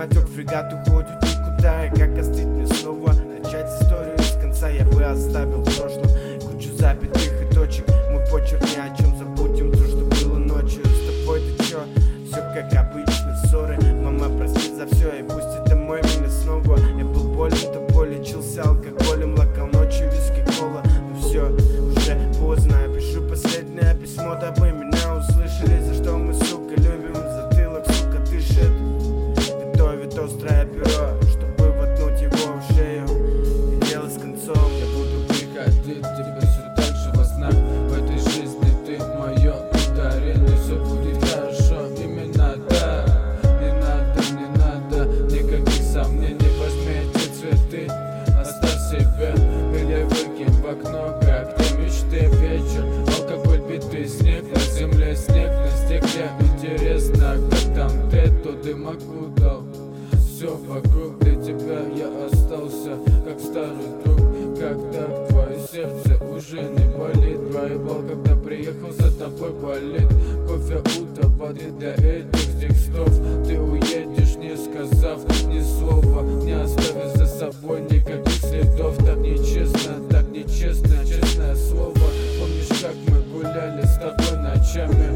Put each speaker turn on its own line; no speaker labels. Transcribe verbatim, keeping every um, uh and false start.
самотек, фрегат уходит никуда. И как остыть мне снова, начать историю с конца. Я бы оставил в прошлом кучу запятых и точек. Мой почерк ни о чем, забудем то, что было ночью. С тобой-то чё? Все как обычно, ссоры. Мама, прости за все и пусть домой меня снова. Я был болен, тобой лечился алкоголем, лакал ночью виски, кола. Но все, уже поздно, я пишу последнее письмо, дабы меня услышали. За что мы, сука, любим затылок, сука, дышит. Готовит острое перо, чтобы воткнуть его в шею. И дело с концом.
Я буду приходить тебе все так же во снах. В этой жизни ты мое ударение. Все будет хорошо, именно так. Не надо, не надо никаких сомнений. Возьми эти цветы, оставь себе или выкинь в окно, как те мечты. Вечер, алкоголь, биты, снег на земле, снег на стекле. Интересно, как там ты, то дым окутал все вокруг. Для тебя я остался как старый друг. Когда твое сердце уже не болит, проебал, когда приехал, за тобой болит. Кофе утро бодрит для этих текстов. Ты уедешь, не сказав ни слова, не оставив за собой никаких следов. Так нечестно, так нечестно, честное слово. Помнишь, как мы гуляли с тобой ночами?